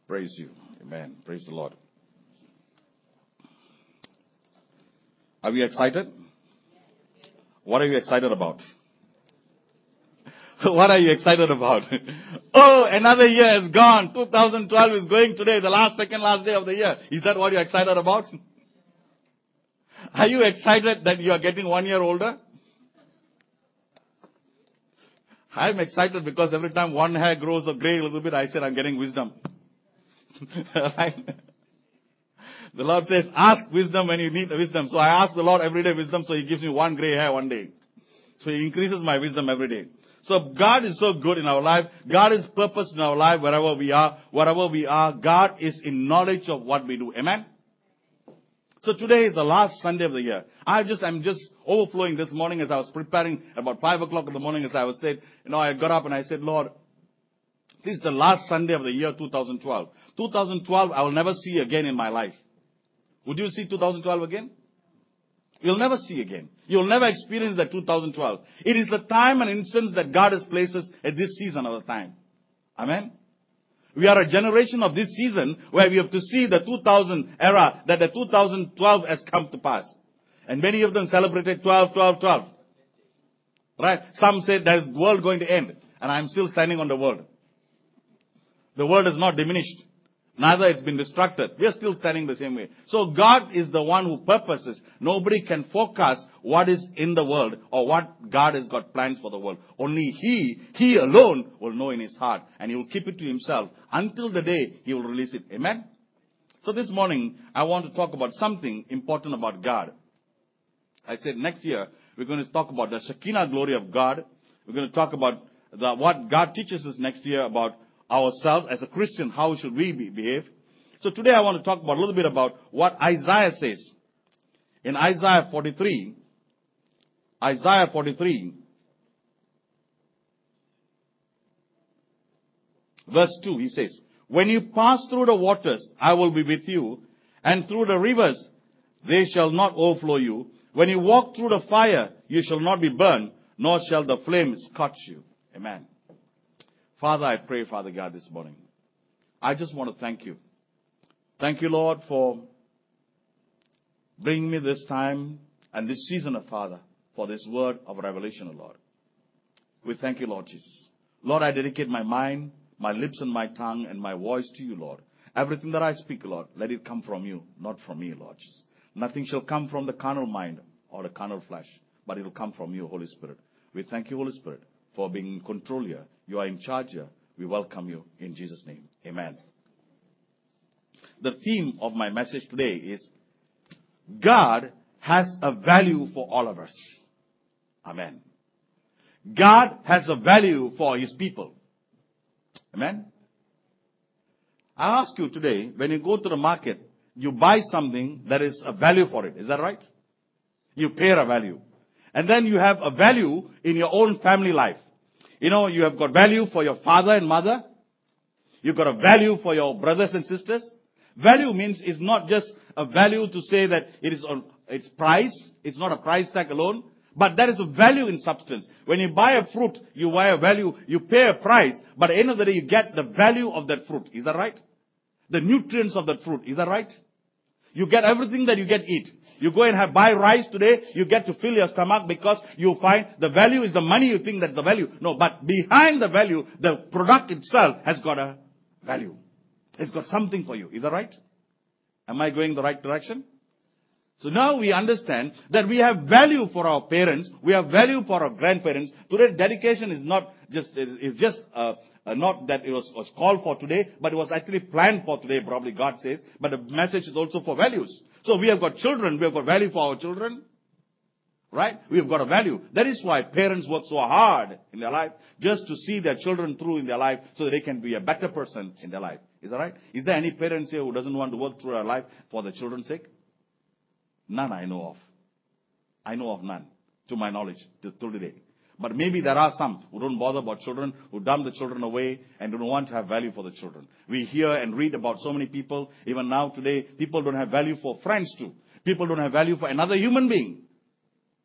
Praise you. Amen. Praise the Lord. Are we excited? What are you excited about? What are you excited about? Oh, another year is gone. 2012 is going today, the second last day of the year. Is that what you're excited about? Are you excited that you are getting 1 year older? I'm excited because every time one hair grows or gray a little bit, I said I'm getting wisdom. Right? The Lord says, ask wisdom when you need the wisdom. So I ask the Lord every day wisdom, so He gives me one gray hair one day. So He increases my wisdom every day. So God is so good in our life. God is purpose in our life wherever we are. Wherever we are, God is in knowledge of what we do. Amen? So today is the last Sunday of the year. I'm just overflowing this morning as I was preparing about 5 o'clock in the morning as I was said, I got up and I said, Lord, this is the last Sunday of the year 2012. 2012 I will never see again in my life. Would you see 2012 again? You'll never see again. You'll never experience that 2012. It is the time and instance that God has placed us at this season of the time. Amen? We are a generation of this season where we have to see the 2000 era, that the 2012 has come to pass. And many of them celebrated 12, 12, 12. Right? Some said there's the world going to end. And I'm still standing on the world. The world is not diminished. Neither it's been distracted. We are still standing the same way. So God is the one who purposes. Nobody can forecast what is in the world or what God has got plans for the world. Only He alone will know in His heart. And He will keep it to Himself until the day He will release it. Amen? So this morning, I want to talk about something important about God. I said next year, we're going to talk about the Shekinah glory of God. We're going to talk about what God teaches us next year about ourselves as a Christian. How should we behave? So today I want to talk about a little bit about what Isaiah says. In Isaiah 43, verse 2, he says, when you pass through the waters, I will be with you, and through the rivers, they shall not overflow you. When you walk through the fire, you shall not be burned, nor shall the flame scorch you. Amen. Father, I pray, Father God, this morning. I just want to thank you. Thank you, Lord, for bringing me this time and this season, Father, for this word of revelation, Lord. We thank you, Lord Jesus. Lord, I dedicate my mind, my lips and my tongue and my voice to you, Lord. Everything that I speak, Lord, let it come from you, not from me, Lord Jesus. Nothing shall come from the carnal mind or the carnal flesh, but it will come from you, Holy Spirit. We thank you, Holy Spirit, for being in control here. You are in charge here. We welcome you in Jesus' name. Amen. The theme of my message today is God has a value for all of us. Amen. God has a value for His people. Amen. I ask you today, when you go to the market, you buy something that is a value for it. Is that right? You pay a value. And then you have a value in your own family life. You have got value for your father and mother. You've got a value for your brothers and sisters. Value means it's not just a value to say that it is on its price. It's not a price tag alone. But there is a value in substance. When you buy a fruit, you buy a value, you pay a price. But at the end of the day, you get the value of that fruit. Is that right? The nutrients of that fruit. Is that right? You get everything that you can eat. You go and buy rice today, you get to fill your stomach because you find the value is the money, you think that's the value. No, but behind the value, the product itself has got a value. It's got something for you. Is that right? Am I going the right direction? So now we understand that we have value for our parents, we have value for our grandparents. Today's dedication is not just, not that it was called for today, but it was actually planned for today, probably God says. But the message is also for values. So we have got children, we have got value for our children. Right? We have got a value. That is why parents work so hard in their life, just to see their children through in their life so that they can be a better person in their life. Is that right? Is there any parents here who doesn't want to work through their life for the children's sake? None I know of. I know of none, to my knowledge, till today. But maybe there are some who don't bother about children, who dump the children away and don't want to have value for the children. We hear and read about so many people. Even now today, people don't have value for friends too. People don't have value for another human being.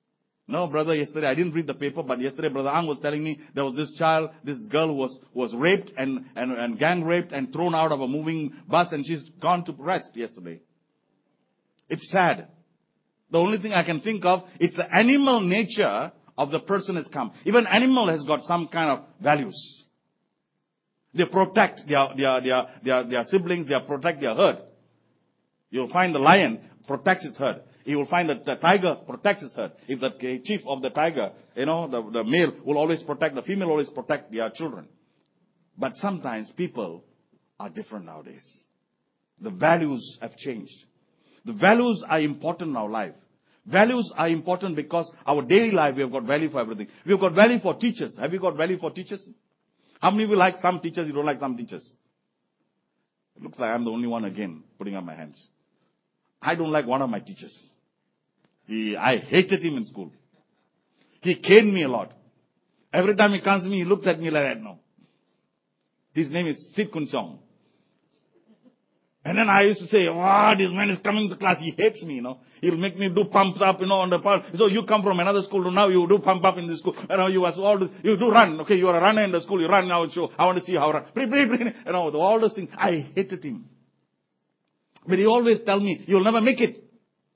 No, brother, yesterday I didn't read the paper, but yesterday Brother Ang was telling me there was this girl who was raped and gang raped and thrown out of a moving bus, and she's gone to rest yesterday. It's sad. The only thing I can think of, it's the animal nature of the person has come. Even animal has got some kind of values. They protect their siblings, they protect their herd. You'll find the lion protects his herd. You will find that the tiger protects his herd. If the chief of the tiger, the male will always protect, the female always protect their children. But sometimes people are different nowadays. The values have changed. The values are important in our life. Values are important because our daily life, we have got value for everything. We have got value for teachers. Have you got value for teachers? How many of you like some teachers, you don't like some teachers? It looks like I'm the only one again putting up my hands. I don't like one of my teachers. I hated him in school. He caned me a lot. Every time he comes to me, he looks at me like that. No. His name is Sid Kun Chong. And then I used to say, this man is coming to class. He hates me, He'll make me do pumps up, on the part. So you come from another school, now you do pump up in this school. You do run. Okay, you are a runner in the school. You run now. So I want to see how run. All those things. I hated him. But he always tell me, you'll never make it.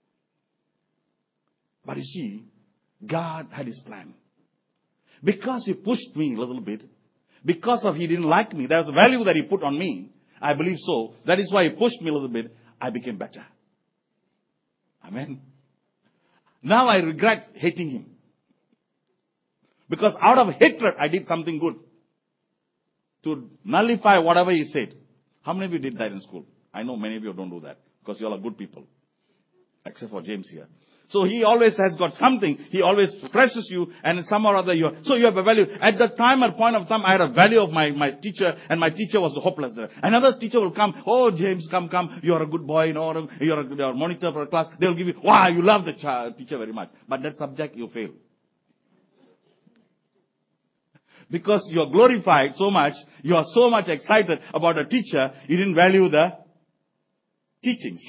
But you see, God had his plan. Because he pushed me a little bit, because of he didn't like me, there's a value that he put on me. I believe so. That is why he pushed me a little bit. I became better. Amen. Now I regret hating him. Because out of hatred, I did something good. To nullify whatever he said. How many of you did that in school? I know many of you don't do that. Because you all are good people. Except for James here. So he always has got something. He always presses you, and somehow or other so you have a value. At that time, at point of time, I had a value of my teacher, and my teacher was hopeless. Another teacher will come, James, come, you are a good boy, you are a monitor for a class. They'll give you, you love the teacher very much. But that subject, you fail. Because you are glorified so much, you are so much excited about a teacher, you didn't value the teachings.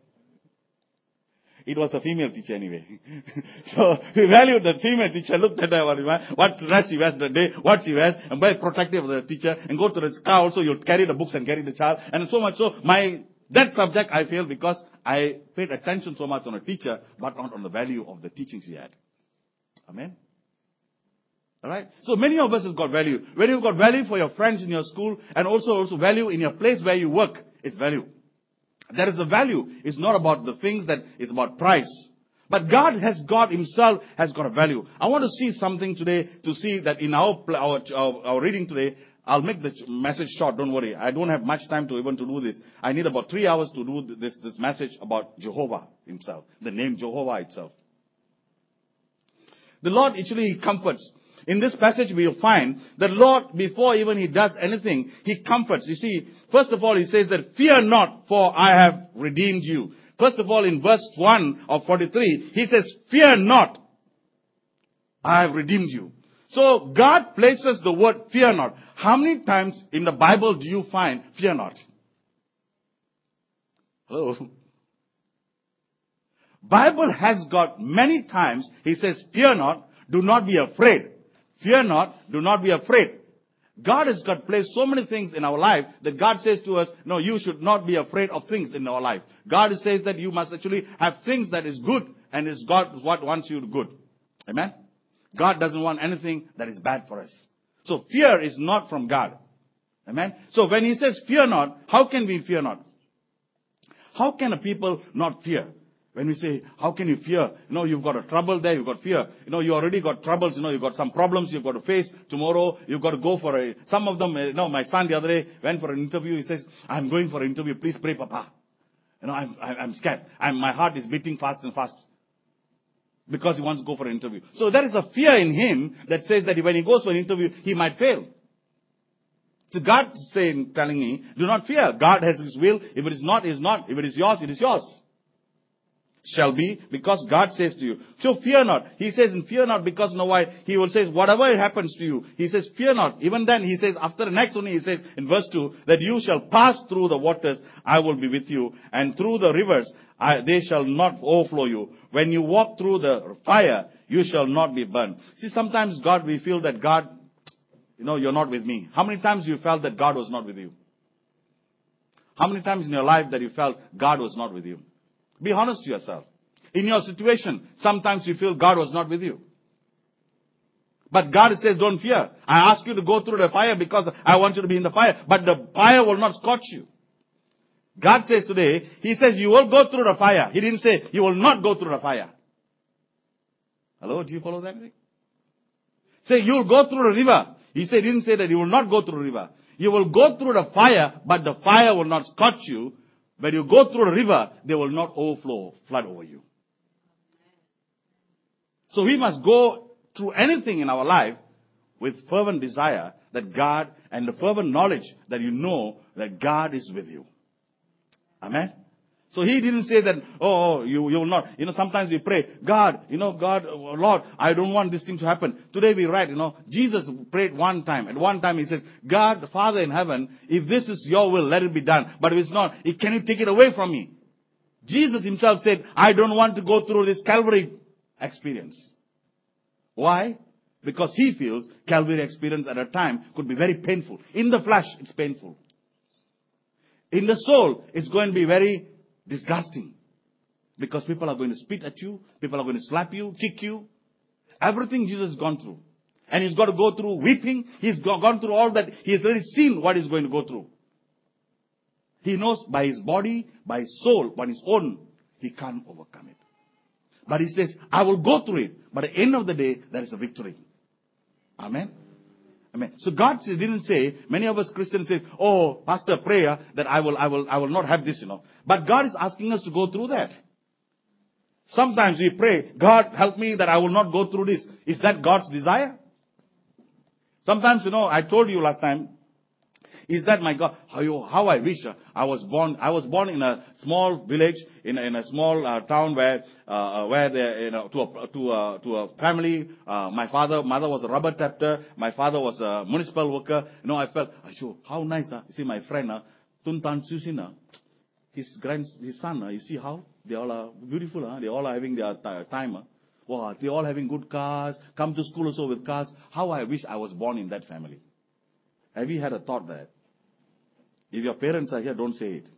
It was a female teacher anyway. So we valued the female teacher, looked at her, what dress she wears that day, what she wears, and be protective of the teacher, and go to the car also, you'll carry the books and carry the child. And so much so, that subject I failed because I paid attention so much on a teacher, but not on the value of the teachings he had. Amen? Alright? So many of us have got value. When you've got value for your friends in your school, and also value in your place where you work, it's value. There is a value. It's not about the things that is about price. But God himself has got a value. I want to see something today to see that in our reading today, I'll make the message short, don't worry. I don't have much time to do this. I need about 3 hours to do this message about Jehovah himself. The name Jehovah itself. The Lord actually comforts. In this passage we will find that Lord, before even he does anything, he comforts. You see, first of all he says that, fear not, for I have redeemed you. First of all, in verse 1 of 43, he says, fear not, I have redeemed you. So God places the word fear not. How many times in the Bible do you find fear not? Hello? Bible has got many times, he says, fear not, do not be afraid. Fear not, do not be afraid. God has got placed so many things in our life that God says to us, no, you should not be afraid of things in our life. God says that you must actually have things that is good, and it's God what wants you to good. Amen? God doesn't want anything that is bad for us. So fear is not from God. Amen? So when he says fear not, how can we fear not? How can a people not fear? When we say, how can you fear? You've got a trouble there, you've got fear. You already got troubles, you've got some problems you've got to face. Tomorrow, you've got to go for some of them, my son the other day went for an interview. He says, I'm going for an interview. Please pray, Papa. I'm scared. My heart is beating fast and fast. Because he wants to go for an interview. So there is a fear in him that says that when he goes for an interview, he might fail. So God is telling me, do not fear. God has his will. If it is not, it is not. If it is yours, it is yours. Shall be, because God says to you. So fear not. He says, and fear not, because why? He will say, whatever happens to you, he says, fear not. Even then, he says, after the next one, he says, in verse 2, that you shall pass through the waters, I will be with you. And through the rivers, they shall not overflow you. When you walk through the fire, you shall not be burned. See, sometimes we feel that God, you're not with me. How many times you felt that God was not with you? How many times in your life that you felt God was not with you? Be honest to yourself. In your situation, sometimes you feel God was not with you. But God says, don't fear. I ask you to go through the fire because I want you to be in the fire. But the fire will not scorch you. God says today, He says you will go through the fire. He didn't say you will not go through the fire. Hello, do you follow that? Say you will go through the river. He didn't say that you will not go through the river. You will go through the fire, but the fire will not scorch you. When you go through the river, they will not flood over you. So we must go through anything in our life with fervent desire that God, and the fervent knowledge that you know that God is with you. Amen. So He didn't say that, you will not. Sometimes we pray, God, Lord, I don't want this thing to happen. Today we write, Jesus prayed one time. At one time He says, God, Father in heaven, if this is your will, let it be done. But if it's not, can you take it away from me? Jesus Himself said, I don't want to go through this Calvary experience. Why? Because He feels Calvary experience at a time could be very painful. In the flesh, it's painful. In the soul, it's going to be very disgusting. Because people are going to spit at you. People are going to slap you, kick you. Everything Jesus has gone through. And He's got to go through weeping. He's gone through all that. He has already seen what He's going to go through. He knows by His body, by His soul, by His own, He can't overcome it. But He says, I will go through it. But at the end of the day, there is a victory. Amen. Amen. So God didn't say, many of us Christians say, Pastor, prayer that I will not have this, But God is asking us to go through that. Sometimes we pray, God help me that I will not go through this. Is that God's desire? Sometimes, I told you last time, is that my God? How I wish I was born. I was born in a small village, in a small town where they, to a family. My mother was a rubber tapper. My father was a municipal worker. I felt, how nice. You see my friend, Tun Tan Susina, his son. You see how they all are beautiful. They all are having their time. Wow, they all having good cars. Come to school also with cars. How I wish I was born in that family. Have you had a thought that? If your parents are here, don't say it.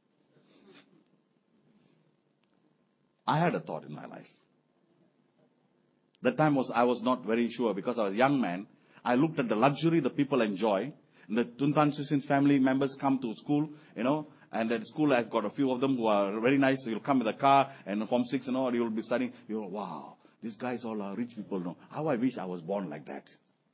I had a thought in my life. That time I was not very sure because I was a young man. I looked at the luxury the people enjoy. And the Tuntan Susin's family members come to school, and at school I've got a few of them who are very nice. So you'll come with a car and Form 6 you'll be studying. You'll go, wow, these guys all are rich people. How I wish I was born like that.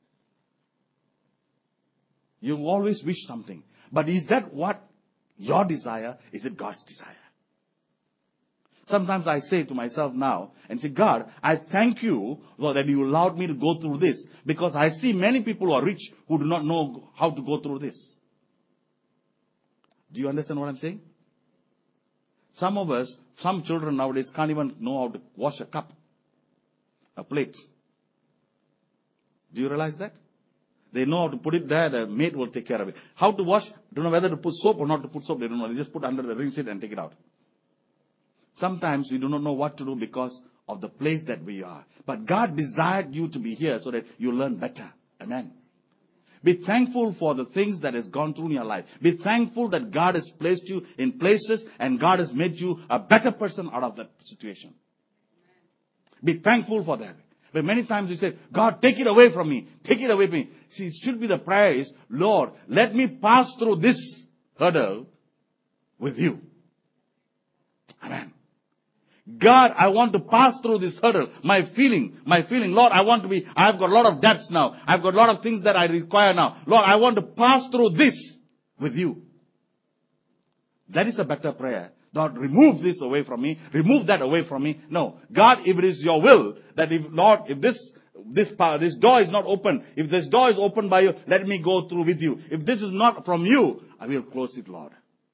You always wish something. But is that what your desire? Is it God's desire? Sometimes I say to myself now and say, God, I thank you, Lord, that you allowed me to go through this. Because I see many people who are rich who do not know how to go through this. Do you understand what I'm saying? Some of us, some children nowadays can't even know how to wash a cup, a plate. Do you realize that? They know how to put it there, the maid will take care of it. How to wash, don't know whether to put soap or not to put soap, they don't know. They just put under the rinse it and take it out. Sometimes we do not know what to do because of the place that we are. But God desired you to be here so that you learn better. Amen. Be thankful for the things that has gone through in your life. Be thankful that God has placed you in places and God has made you a better person out of that situation. Be thankful for that. But many times we say, God, take it away from me. Take it away from me. See, it should be the prayer is, Lord, let me pass through this hurdle with you. Amen. God, I want to pass through this hurdle. My feeling, Lord, I've got a lot of debts now. I've got a lot of things that I require now. Lord, I want to pass through this with you. That is a better prayer. Lord, remove this away from me. Remove that away from me. No. God, if it is your will, that if this door is not open, if this door is opened by you, let me go through with you. If this is not from you, I will close it, Lord.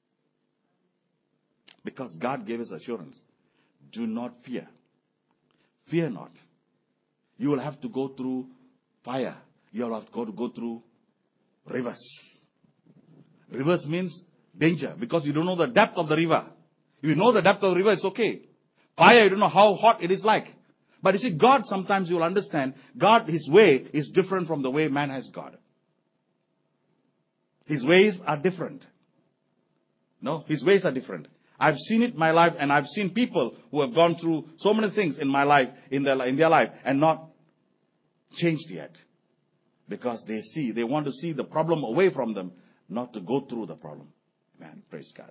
Because God gave us assurance. Do not fear. Fear not. You will have to go through fire. You will have to go through rivers. Rivers means danger because you don't know the depth of the river. If you know the depth of the river, it's okay. Fire, you don't know how hot it is like. But you see, God, sometimes you will understand, God, His way is different from the way man has God. His ways are different. No, His ways are different. I've seen it in my life, and I've seen people who have gone through so many things in my life, in their life, and not changed yet. Because they want to see the problem away from them, not to go through the problem. Amen. Praise God.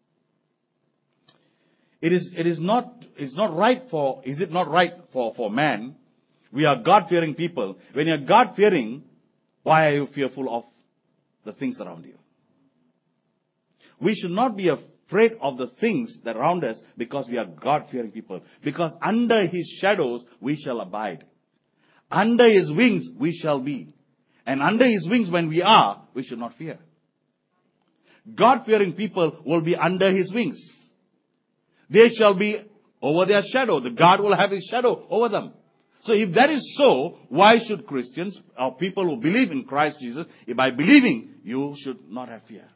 Is it not right for man? We are God-fearing people. When you're God-fearing, why are you fearful of the things around you? We should not be afraid of the things that around us because we are God-fearing people. Because under His shadows, we shall abide. Under His wings, we shall be. And under His wings, when we are, we should not fear. God-fearing people will be under His wings. They shall be over their shadow. The God will have His shadow over them. So if that is so, why should Christians or people who believe in Christ Jesus, if by believing, you should not have fear?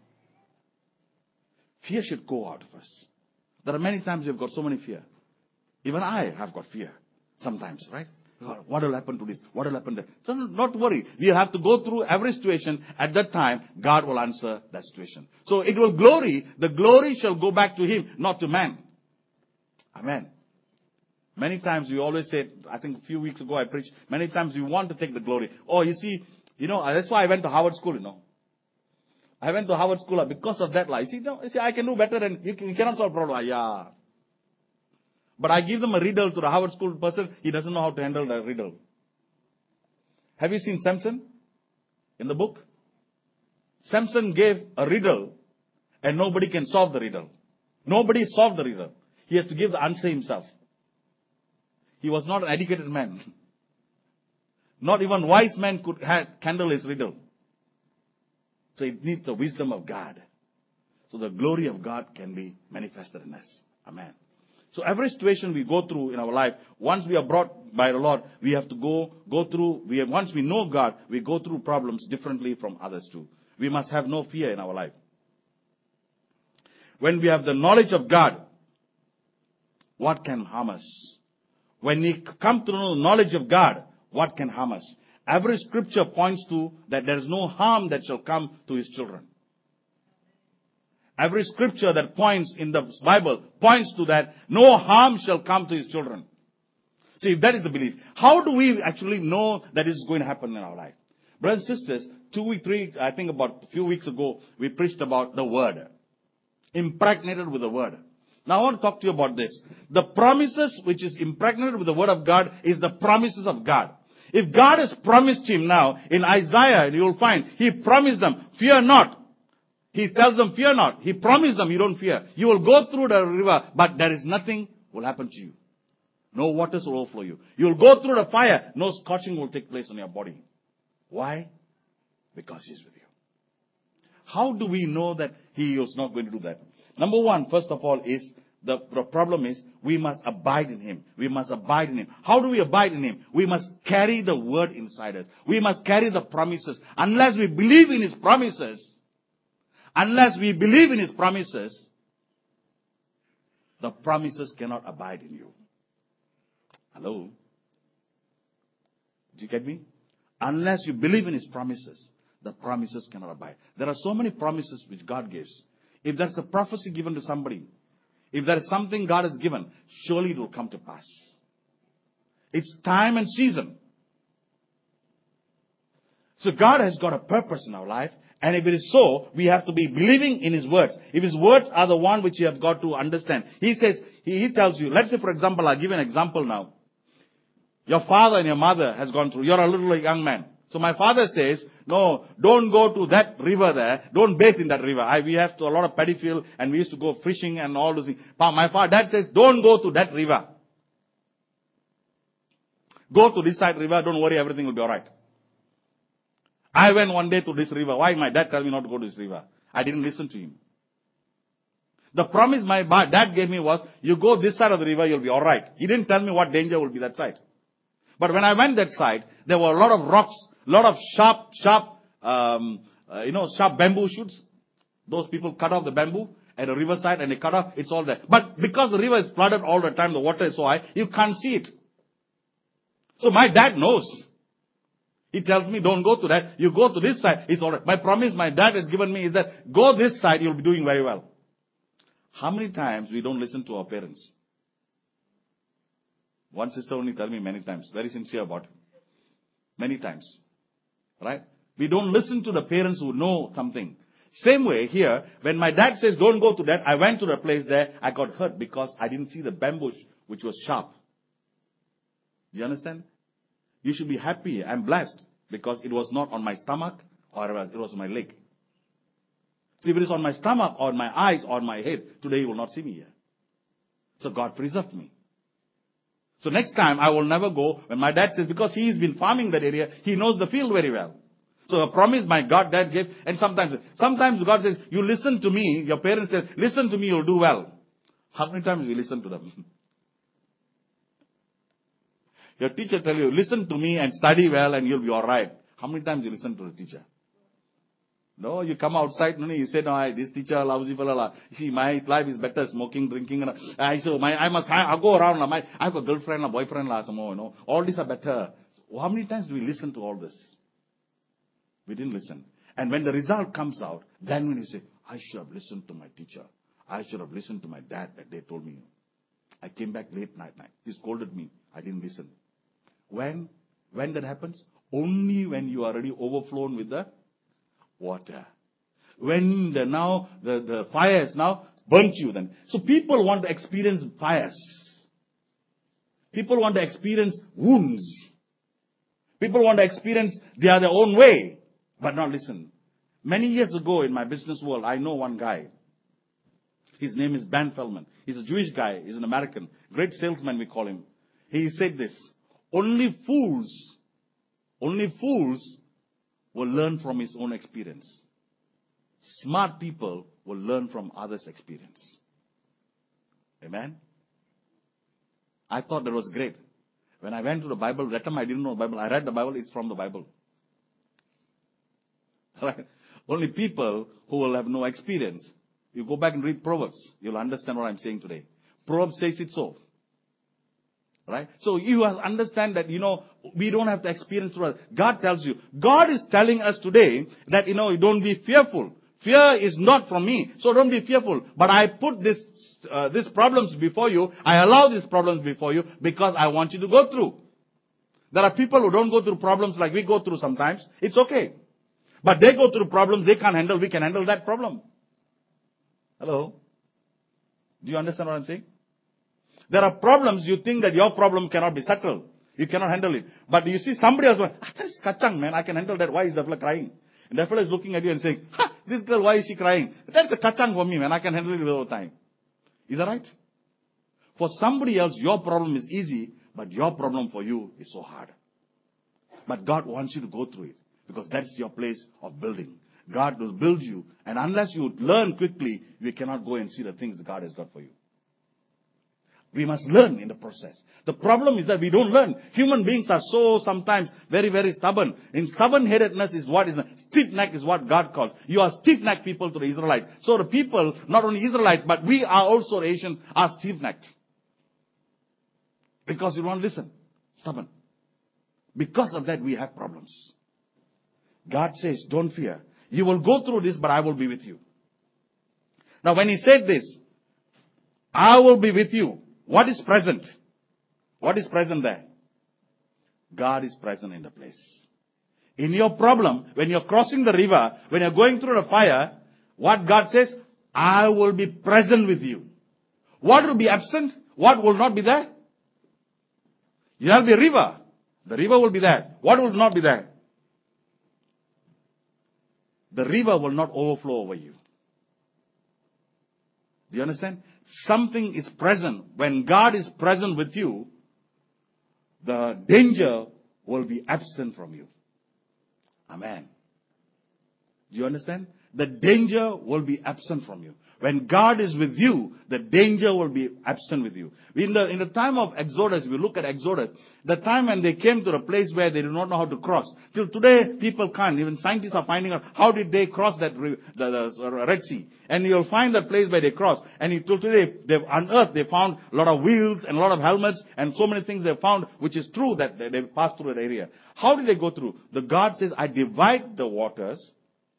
Fear should go out of us. There are many times we've got so many fear. Even I have got fear sometimes, right? What will happen to this? What will happen to that? So not to worry. We have to go through every situation. At that time, God will answer that situation. So it will the glory shall go back to Him, not to man. Amen. Many times we always say, I think a few weeks ago I preached, many times we want to take the glory. Oh, you see, that's why I went to Harvard School, I went to Harvard School because of that. You see, I can do better than, you cannot solve problem. Yeah. But I give them a riddle to the Harvard School person, he doesn't know how to handle the riddle. Have you seen Samson in the book? Samson gave a riddle and nobody can solve the riddle. Nobody solved the riddle. He has to give the answer himself. He was not an educated man. Not even wise men could handle his riddle. So it needs the wisdom of God. So the glory of God can be manifested in us. Amen. So every situation we go through in our life, once we are brought by the Lord, we have to go through, once we know God, we go through problems differently from others too. We must have no fear in our life. When we have the knowledge of God, what can harm us? When we come to know the knowledge of God, what can harm us? Every scripture points to that there is no harm that shall come to His children. Every scripture that points in the Bible points to that no harm shall come to His children. See, if that is the belief, how do we actually know that is going to happen in our life? Brothers and sisters, I think about a few weeks ago, we preached about the Word. Impregnated with the Word. Now I want to talk to you about this. The promises which is impregnated with the Word of God is the promises of God. If God has promised him now, in Isaiah, you will find, He promised them, fear not. He tells them, fear not. He promised them, you don't fear. You will go through the river, but there is nothing will happen to you. No waters will overflow you. You will go through the fire, no scorching will take place on your body. Why? Because He's with you. How do we know that He is not going to do that? Number one, first of all, is the problem is we must abide in Him. We must abide in Him. How do we abide in Him? We must carry the Word inside us. We must carry the promises. Unless we believe in His promises, the promises cannot abide in you. Hello? Do you get me? Unless you believe in His promises, the promises cannot abide. There are so many promises which God gives. If there's a prophecy given to somebody, if there is something God has given, surely it will come to pass. It's time and season. So God has got a purpose in our life. And if it is so, we have to be believing in His words. If His words are the one which you have got to understand. He says, He tells you, let's say for example, I'll give you an example now. Your father and your mother has gone through. You're a little young man. So my father says, no, don't go to that river there. Don't bathe in that river. We have a lot of paddy field and we used to go fishing and all those things. My dad says, don't go to that river. Go to this side river. Don't worry, everything will be alright. I went one day to this river. Why my dad tell me not to go to this river? I didn't listen to him. The promise my dad gave me was, you go this side of the river, you'll be alright. He didn't tell me what danger will be that side. But when I went that side, there were a lot of rocks, a lot of sharp bamboo shoots. Those people cut off the bamboo at the riverside and they cut off, it's all there. But because the river is flooded all the time, the water is so high, you can't see it. So my dad knows. He tells me, don't go to that. You go to this side. It's all right. My promise my dad has given me is that go this side, you'll be doing very well. How many times we don't listen to our parents? One sister only told me many times. Very sincere about it. Many times. Right? We don't listen to the parents who know something. Same way here, when my dad says don't go to that, I went to the place there, I got hurt because I didn't see the bamboo which was sharp. Do you understand? You should be happy. I'm blessed because it was not on my stomach or it was on my leg. See, if it is on my stomach or my eyes or my head, today you will not see me here. So God preserved me. So next time I will never go when my dad says, because he's been farming that area, he knows the field very well. So a promise my God dad gave, and sometimes God says, you listen to me, your parents say, listen to me, you'll do well. How many times we listen to them? Your teacher tell you, listen to me and study well and you'll be alright. How many times you listen to the teacher? No, you come outside, you say, no, this teacher lousy fellow. See, my life is better smoking, drinking. I'll go around. I have a girlfriend, a boyfriend, all these are better. How many times do we listen to all this? We didn't listen. And when the result comes out, then when you say, I should have listened to my teacher. I should have listened to my dad that they told me. I came back late night. He scolded me. I didn't listen. When that happens? Only when you are already overflown with the water. When the fire has now burnt you then. So people want to experience fires. People want to experience wounds. People want to experience their own way. But not listen. Many years ago in my business world, I know one guy. His name is Ben Feldman. He's a Jewish guy. He's an American. Great salesman we call him. He said this. Only fools will learn from his own experience. Smart people will learn from others' experience. Amen? I thought that was great. When I went to the Bible, that time I didn't know the Bible. I read the Bible, it's from the Bible. Right? Only people who will have no experience. You go back and read Proverbs, you'll understand what I'm saying today. Proverbs says it so. Right? So you have to understand that, we don't have to experience through it. God tells you. God is telling us today that, don't be fearful. Fear is not from me. So don't be fearful. But I put these problems before you. I allow these problems before you because I want you to go through. There are people who don't go through problems like we go through sometimes. It's okay. But they go through problems they can't handle. We can handle that problem. Hello? Do you understand what I'm saying? There are problems you think that your problem cannot be settled. You cannot handle it. But you see somebody else going, that is kachang, man. I can handle that. Why is the fellow crying? And that fellow is looking at you and saying, this girl, why is she crying? That's a kachang for me, man. I can handle it all the time. Is that right? For somebody else, your problem is easy, but your problem for you is so hard. But God wants you to go through it. Because that's your place of building. God will build you. And unless you learn quickly, you cannot go and see the things that God has got for you. We must learn in the process. The problem is that we don't learn. Human beings are so sometimes very, very stubborn. And stubborn-headedness is what is, stiff-neck is what God calls. You are stiff-necked people to the Israelites. So the people, not only Israelites, but we are also Asians, are stiff-necked. Because you don't listen. Stubborn. Because of that, we have problems. God says, don't fear. You will go through this, but I will be with you. Now when he said this, I will be with you. What is present? What is present there? God is present in the place. In your problem, when you're crossing the river, when you're going through the fire, what God says, I will be present with you. What will be absent? What will not be there? There will be a river. The river will be there. What will not be there? The river will not overflow over you. Do you understand? Something is present. When God is present with you, the danger will be absent from you. Amen. Do you understand? the danger will be absent from you. When God is with you, the danger will be absent with you. In the time of Exodus, we look at Exodus, the time when they came to a place where they do not know how to cross. Till today, people can't. Even scientists are finding out how did they cross that the Red Sea. And you'll find that place where they crossed. And till today, they've unearthed, they found a lot of wheels and a lot of helmets and so many things they found, which is true that they passed through that area. How did they go through? The God says, I divide the waters.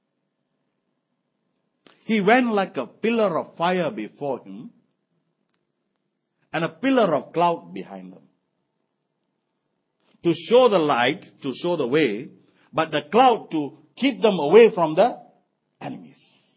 He went like a pillar of fire before him and a pillar of cloud behind them. To show the light, to show the way, but the cloud to keep them away from the enemies.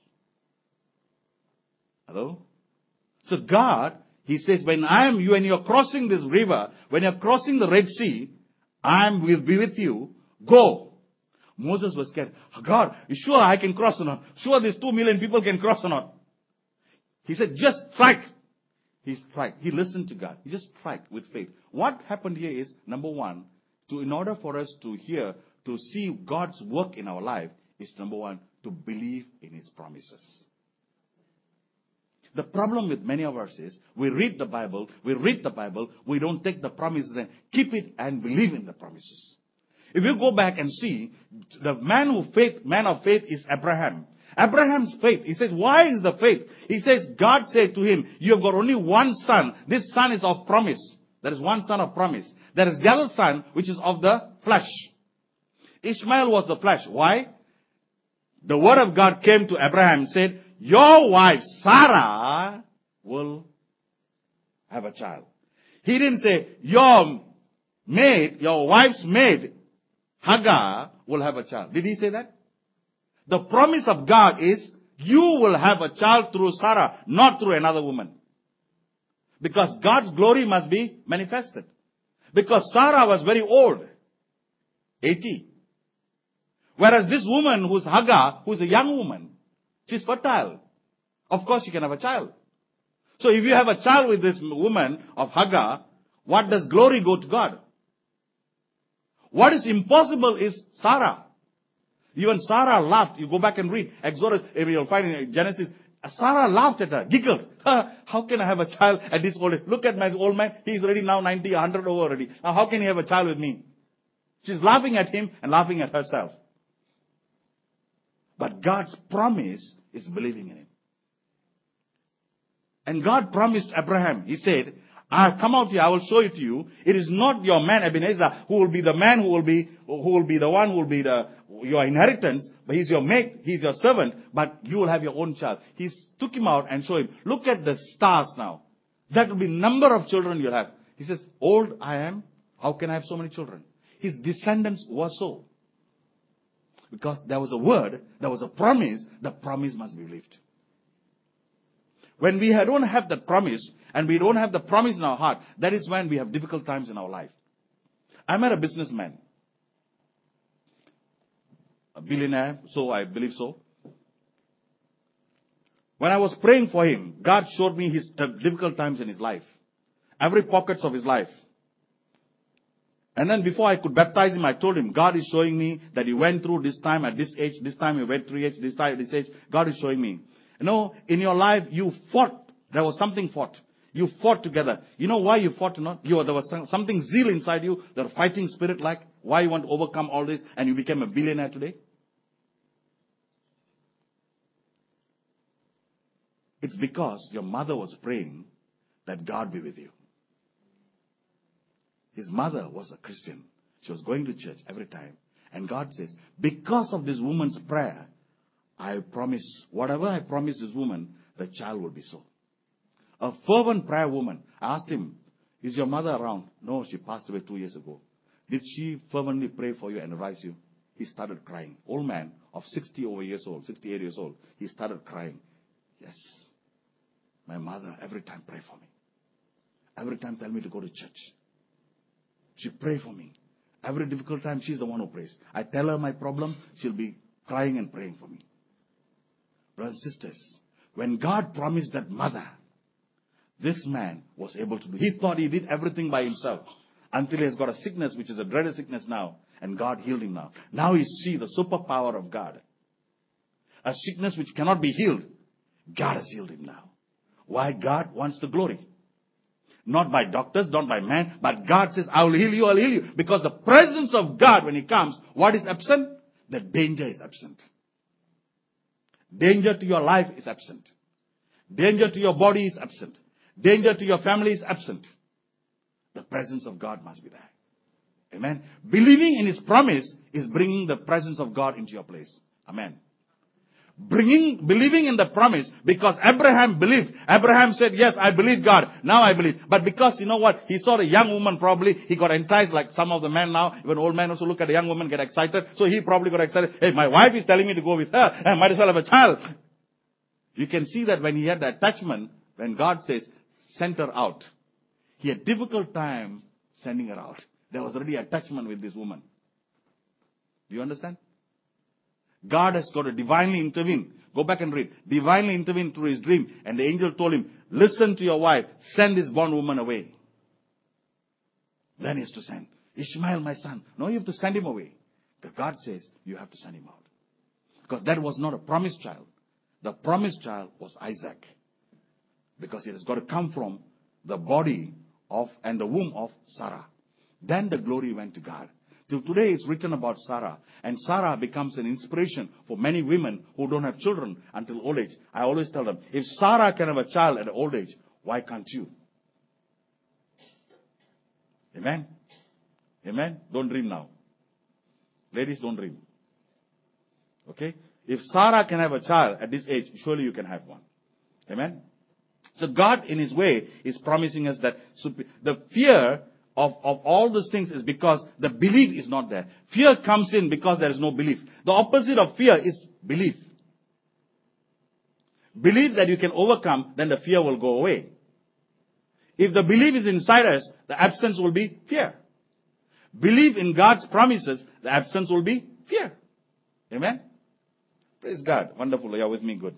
Hello? So God, He says, when you're crossing this river, when you're crossing the Red Sea, will be with you. Go. Moses was scared. God, you sure I can cross or not? Sure these 2 million people can cross or not? He said, just strike. He struck. He listened to God. He just struck with faith. What happened here is, number one, in order for us to hear, to see God's work in our life, is number one, to believe in His promises. The problem with many of us is, we read the Bible, we don't take the promises and keep it and believe in the promises. If you go back and see, the man of faith is Abraham. Abraham's faith, he says, why is the faith? He says, God said to him, you have got only one son. This son is of promise. There is one son of promise. There is the other son, which is of the flesh. Ishmael was the flesh. Why? The word of God came to Abraham and said, your wife Sarah will have a child. He didn't say, your wife's maid, Hagar, will have a child. Did he say that? The promise of God is, you will have a child through Sarah, not through another woman. Because God's glory must be manifested. Because Sarah was very old, 80. Whereas this woman who's Hagar, who's a young woman, she's fertile. Of course she can have a child. So if you have a child with this woman of Hagar, what does glory go to God? What is impossible is Sarah. Even Sarah laughed. You go back and read Exodus, you'll find in Genesis, Sarah laughed at her, giggled. How can I have a child at this old age? Look at my old man. He's already now 90, 100 over already. Now how can he have a child with me? She's laughing at him and laughing at herself. But God's promise is believing in him. And God promised Abraham, He said, come out here, I will show it to you. It is not your man Ebenezer who will be the man who will be the one who will be your inheritance, but he's your mate, he's your servant, but you will have your own child. He took him out and showed him, look at the stars now. That will be number of children you'll have. He says, old I am, how can I have so many children? His descendants were so. Because there was a word, there was a promise, the promise must be believed. When we don't have that promise, and we don't have the promise in our heart, that is when we have difficult times in our life. I met a businessman. A billionaire, so I believe so. When I was praying for him, God showed me his difficult times in his life. Every pockets of his life. And then before I could baptize him, I told him, God is showing me that he went through this time at this age, this time he went through age, this time at this age. God is showing me. You know, in your life, you fought. There was something fought. You fought together. You know why you fought or not? There was something zeal inside you, the fighting spirit like, why you want to overcome all this and you became a billionaire today? It's because your mother was praying that God be with you. His mother was a Christian. She was going to church every time. And God says, because of this woman's prayer, I promise, whatever I promise this woman, the child will be so. A fervent prayer woman. I asked him, is your mother around? No, she passed away 2 years ago. Did she fervently pray for you and advise you? He started crying. Old man of 68 years old. He started crying. Yes. My mother every time pray for me. Every time tell me to go to church. She pray for me. Every difficult time she's the one who prays. I tell her my problem, she'll be crying and praying for me. Brothers and sisters, when God promised that mother, this man was able to do. He thought he did everything by himself until he has got a sickness, which is a dreaded sickness now, and God healed him now. Now he see the superpower of God. a sickness which cannot be healed. God has healed him now. Why? God wants the glory. Not by doctors, not by man, but God says, I will heal you, I'll heal you. Because the presence of God, when He comes, what is absent? The danger is absent. Danger to your life is absent. Danger to your body is absent. Danger to your family is absent. The presence of God must be there. Amen. Believing in His promise is bringing the presence of God into your place. Amen. Believing in the promise, because Abraham believed. Abraham said, yes, I believe God. Now I believe. But because, you know what, he saw a young woman probably, he got enticed like some of the men now. Even old men also look at a young woman, get excited. So he probably got excited. Hey, my wife is telling me to go with her. I might as well have a child. You can see that when he had the attachment, when God says, send her out. He had difficult time sending her out. There was already attachment with this woman. Do you understand? God has got to divinely intervene. Go back and read. Divinely intervene through his dream. And the angel told him, listen to your wife. Send this bondwoman away. Then he has to send. Ishmael, my son. No, you have to send him away. Because God says, you have to send him out. Because that was not a promised child. The promised child was Isaac. Because it has got to come from the body of and the womb of Sarah. Then the glory went to God. Till today it's written about Sarah. And Sarah becomes an inspiration for many women who don't have children until old age. I always tell them, if Sarah can have a child at old age, why can't you? Amen? Amen? Don't dream now. Ladies, don't dream. Okay? If Sarah can have a child at this age, surely you can have one. Amen? So God in His way is promising us that the fear of all these things is because the belief is not there. Fear comes in because there is no belief. The opposite of fear is belief. Believe that you can overcome, then the fear will go away. If the belief is inside us, the absence will be fear. Believe in God's promises, the absence will be fear. Amen? Praise God. Wonderful. You're with me. Good.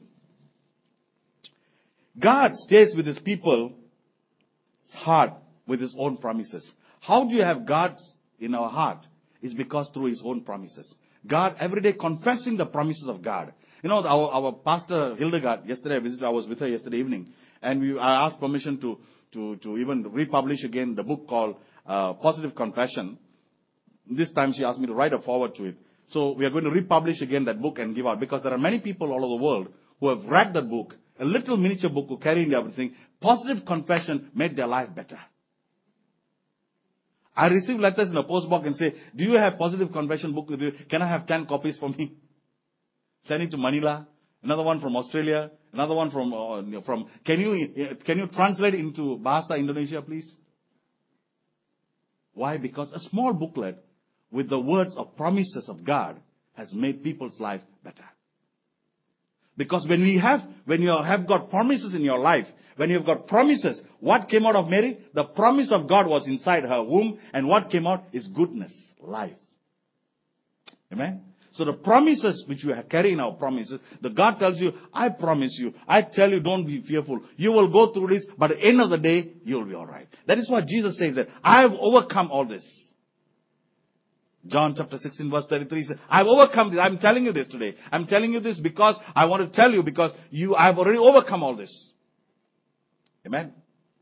God stays with His people's heart with His own promises. How do you have God in our heart? It's because through His own promises. God every day confessing the promises of God. You know, our pastor Hildegard, yesterday I was with her yesterday evening, and I asked permission to even republish again the book called Positive Confession. This time she asked me to write a foreword to it. So we are going to republish again that book and give out, because there are many people all over the world who have read that book, a little miniature book, who carry in their saying, positive confession made their life better. I receive letters in a postbox and say, do you have positive confession book with you? Can I have 10 copies for me? Send it to Manila. Another one from Australia. Another one from can you translate it into Bahasa Indonesia, please? Why? Because a small booklet with the words of promises of God has made people's life better. Because when you have got promises in your life, when you've got promises, what came out of Mary? The promise of God was inside her womb, and what came out is goodness, life. Amen? So the promises which we carry in our promises, the God tells you, I promise you, I tell you, don't be fearful. You will go through this, but at the end of the day, you'll be alright. That is why Jesus says that, I have overcome all this. John chapter 16 verse 33 says, I've overcome this. I'm telling you this today. I'm telling you this because I want to tell you, because I have already overcome all this. Amen.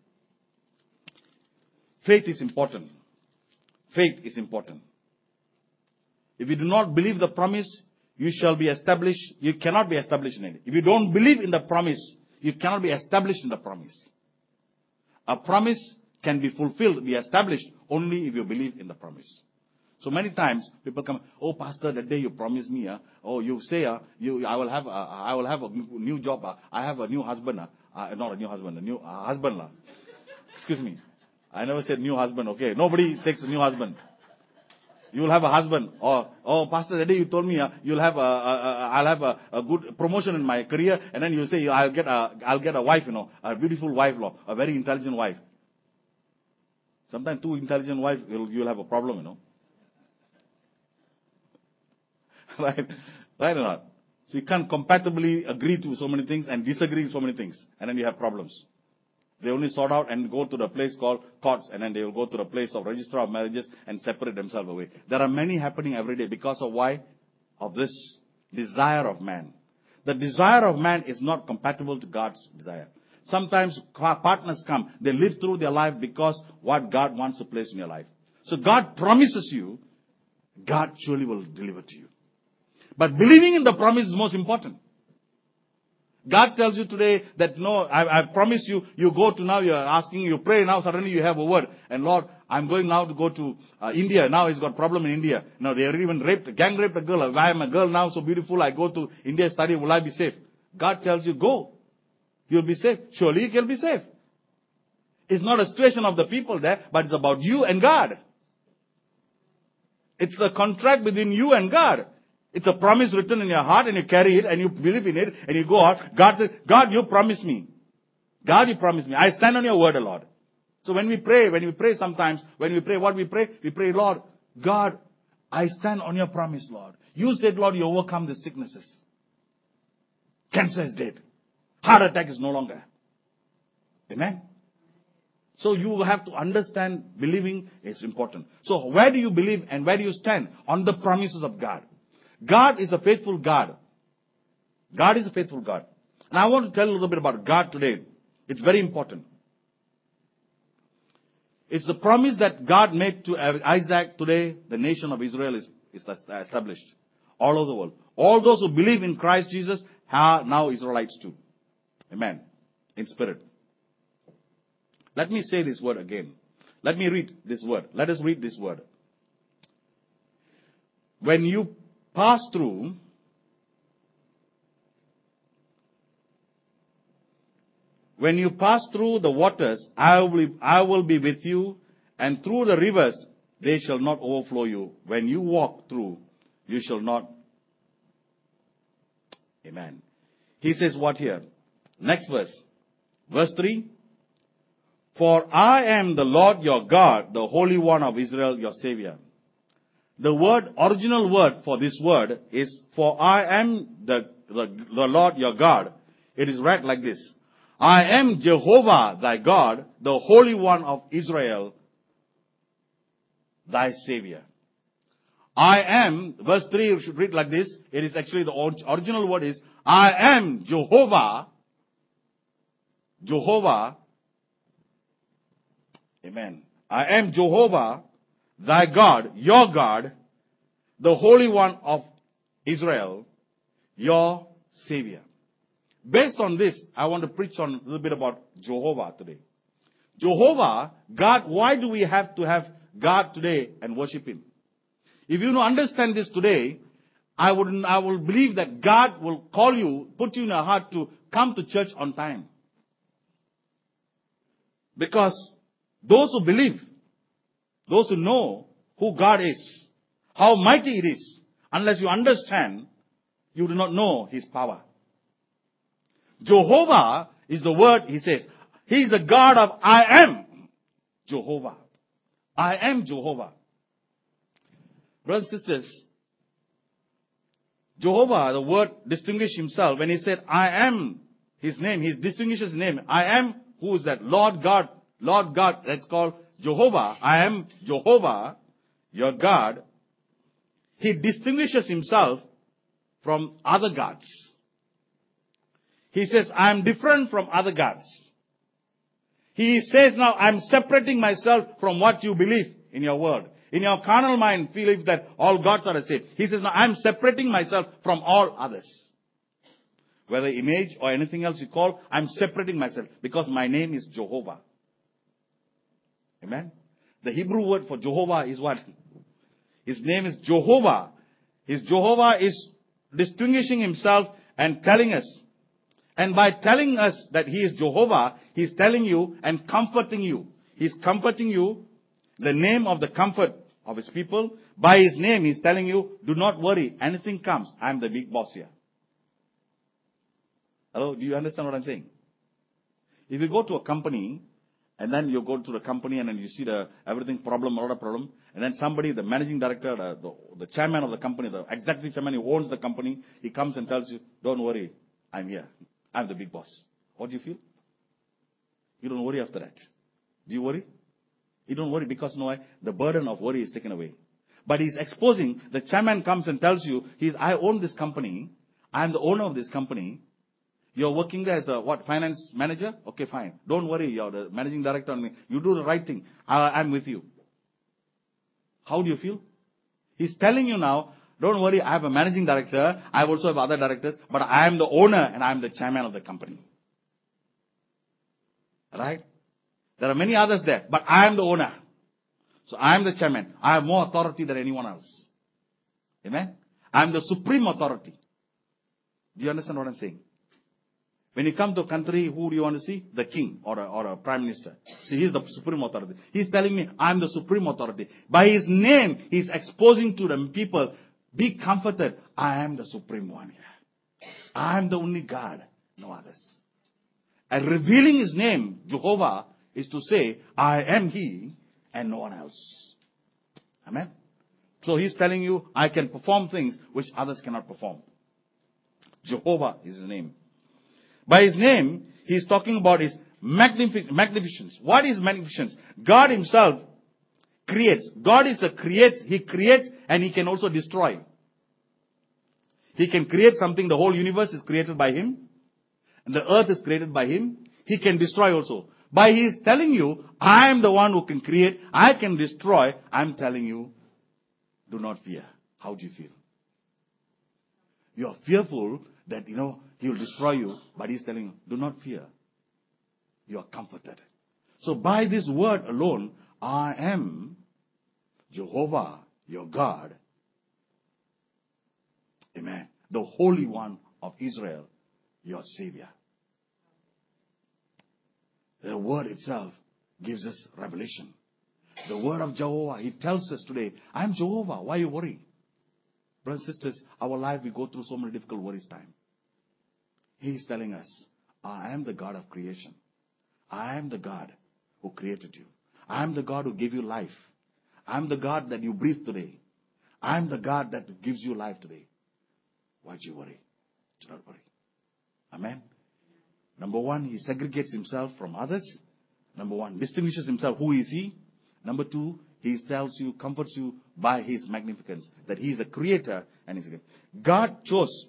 Faith is important. Faith is important. If you do not believe the promise, you shall be established. You cannot be established in it. If you don't believe in the promise, you cannot be established in the promise. A promise can be fulfilled, be established only if you believe in the promise. So many times people come, oh pastor, that day you promised me, oh you say, I will have a new job, I have a new husband, not a new husband, a new husband. Excuse me, I never said new husband. Okay, nobody takes a new husband. You will have a husband. Or, oh pastor, that day you told me I'll have a good promotion in my career, and then you say I'll get a wife, a beautiful wife, a very intelligent wife. Sometimes too intelligent wife, you'll have a problem, Right or not? So you can't compatibly agree to so many things and disagree with so many things. And then you have problems. They only sort out and go to the place called courts. And then they will go to the place of registrar of marriages and separate themselves away. There are many happening every day. Because of why? Of this desire of man. the desire of man is not compatible to God's desire. Sometimes partners come, they live through their life because what God wants to place in your life. So God promises you, God surely will deliver to you. But believing in the promise is most important. God tells you today that no, I promise you, you go to now, you are asking, you pray now, suddenly you have a word. And Lord, I'm going now to go to India. Now he's got problem in India. Now they are even gang raped a girl. I am a girl now, so beautiful. I go to India study. Will I be safe? God tells you, go. You'll be safe. Surely you'll be safe. It's not a situation of the people there, but it's about you and God. It's a contract between you and God. It's a promise written in your heart and you carry it and you believe in it and you go out. God says, God, you promised me. God, you promised me. I stand on your word, Lord. So when we pray sometimes, when we pray, what we pray? We pray, Lord, God, I stand on your promise, Lord. You said, Lord, you overcome the sicknesses. Cancer is dead. Heart attack is no longer. Amen. So you have to understand believing is important. So where do you believe and where do you stand? On the promises of God. God is a faithful God. God is a faithful God. And I want to tell you a little bit about God today. It's very important. It's the promise that God made to Isaac today. The nation of Israel is established all over the world. All those who believe in Christ Jesus are now Israelites too. Amen. In spirit. Let me say this word again. Let me read this word. Let us read this word. When you pass through the waters, I will be with you, and through the rivers, they shall not overflow you. When you walk through, you shall not. Amen. He says what here? Next verse. Verse 3. For I am the Lord your God, the Holy One of Israel, your Savior. The original word for this word is, for I am the Lord your God. It is read like this. I am Jehovah thy God, the Holy One of Israel, thy Savior. I am, verse 3 you should read like this. It is actually the original word is, I am Jehovah. Amen. I am Jehovah, thy God, your God, the Holy One of Israel, your Savior. Based on this, I want to preach on a little bit about Jehovah today. Jehovah, God, why do we have to have God today and worship Him? If you don't understand this today, I will believe that God will call you, put you in a heart to come to church on time. Because those who believe, those who know who God is, how mighty it is, unless you understand, you do not know His power. Jehovah is the word, he says. He is the God of I am Jehovah. I am Jehovah. Brothers and sisters, Jehovah, the word distinguished himself. When he said, I am his name, he distinguishes his name. I am, who is that? Lord God, that's called Jehovah. I am Jehovah, your God. He distinguishes himself from other gods. He says, I am different from other gods. He says now, I am separating myself from what you believe in your world. In your carnal mind, believe that all gods are the same. He says, now I am separating myself from all others. Whether image or anything else you call, I am separating myself because my name is Jehovah. Amen. The Hebrew word for Jehovah is what? His name is Jehovah. His Jehovah is distinguishing himself and telling us. And by telling us that he is Jehovah, he is telling you and comforting you. He is comforting you, the name of the comfort of his people. By his name, he is telling you, do not worry. Anything comes, I am the big boss here. Hello, do you understand what I'm saying? If you go to a company, and then you go to the company and then you see a lot of problem. And then somebody, the managing director, the chairman of the company, the executive chairman who owns the company, he comes and tells you, don't worry, I'm here. I'm the big boss. What do you feel? You don't worry after that. Do you worry? You don't worry because the burden of worry is taken away. But he's exposing, the chairman comes and tells you, I own this company. I am the owner of this company. You're working there as a finance manager? Okay, fine. Don't worry, you're the managing director on me. You do the right thing. I'm with you. How do you feel? He's telling you now, don't worry, I have a managing director. I also have other directors, but I am the owner and I am the chairman of the company. Right? There are many others there, but I am the owner. So I am the chairman. I have more authority than anyone else. Amen? I am the supreme authority. Do you understand what I'm saying? When you come to a country, who do you want to see? The king or a prime minister. See, he's the supreme authority. He's telling me, I'm the supreme authority. By his name, he's exposing to the people, be comforted. I am the supreme one here. I am the only God, no others. And revealing his name, Jehovah, is to say, I am he and no one else. Amen? So he's telling you, I can perform things which others cannot perform. Jehovah is his name. By his name, he's talking about his magnificence. What is magnificence? God himself creates. God is he creates and he can also destroy. He can create something, the whole universe is created by him. And the earth is created by him. He can destroy also. By his telling you, I am the one who can create, I can destroy, I'm telling you, do not fear. How do you feel? You are fearful that, he will destroy you, but he's telling you, do not fear. You are comforted. So by this word alone, I am Jehovah, your God. Amen. The Holy One of Israel, your Savior. The word itself gives us revelation. The word of Jehovah, he tells us today, I am Jehovah, why are you worrying? Brothers and sisters, our life, we go through so many difficult worries time. He is telling us, I am the God of creation. I am the God who created you. I am the God who gave you life. I am the God that you breathe today. I am the God that gives you life today. Why do you worry? Do not worry. Amen. Number one, he segregates himself from others. Number one, distinguishes himself. Who is he? Number two, he tells you, comforts you by his magnificence. That he is a creator and he's a God chose.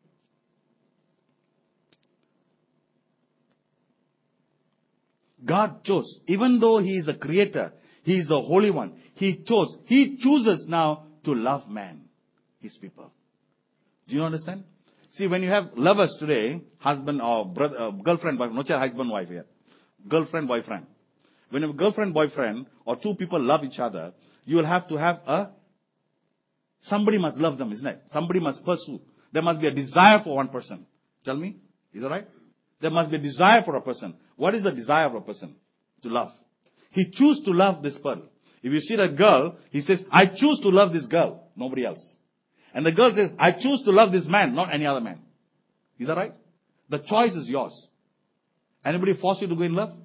God chose. Even though he is a creator, he is the Holy One. He chose. He chooses now to love man, his people. Do you understand? See, when you have lovers today, husband or brother, girlfriend, wife, not your husband, wife here. Girlfriend, boyfriend. When you have a girlfriend, boyfriend, or two people love each other, you will have to have somebody must love them, isn't it? Somebody must pursue. There must be a desire for one person. Tell me, is that right? There must be a desire for a person. What is the desire of a person? To love. He chooses to love this girl. If you see a girl, he says, I choose to love this girl, nobody else. And the girl says, I choose to love this man, not any other man. Is that right? The choice is yours. Anybody force you to go in love?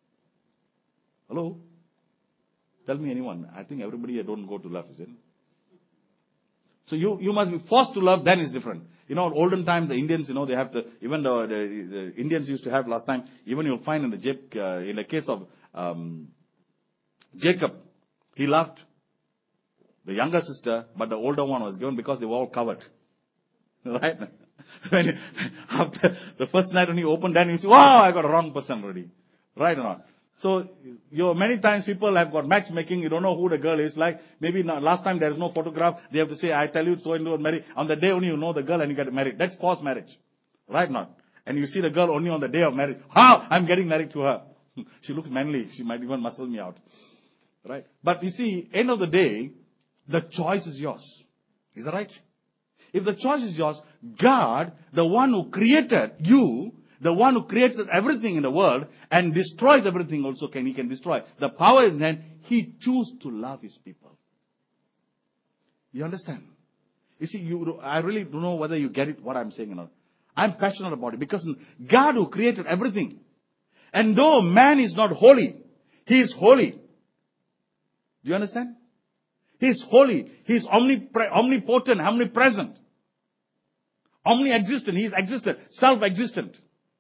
Hello? Tell me anyone. I think everybody here don't go to love, is it? So you must be forced to love, then it's different. Olden times, the Indians, they have even the Indians used to have last time, even you'll find in the case of Jacob, he loved the younger sister, but the older one was given because they were all covered. Right? After the first night when he opened, then you see, wow, I got a wrong person already. Right or not? So, many times people have got matchmaking, you don't know who the girl is. Like, maybe last time there is no photograph, they have to say, I tell you, so and so marry. On the day only you know the girl and you get married. That's forced marriage. Right or not? And you see the girl only on the day of marriage. How? I'm getting married to her. She looks manly. She might even muscle me out. Right? But you see, end of the day, the choice is yours. Is that right? If the choice is yours, God, the one who created you, the one who creates everything in the world and destroys everything also, he can destroy. The power is in hand. He chooses to love his people. You understand? You see, I really don't know whether you get it, what I'm saying or not. I'm passionate about it because God who created everything. And though man is not holy, he is holy. Do you understand? He is holy. He is omnipotent, omnipresent. Omni-existent. He is existent. Self-existent.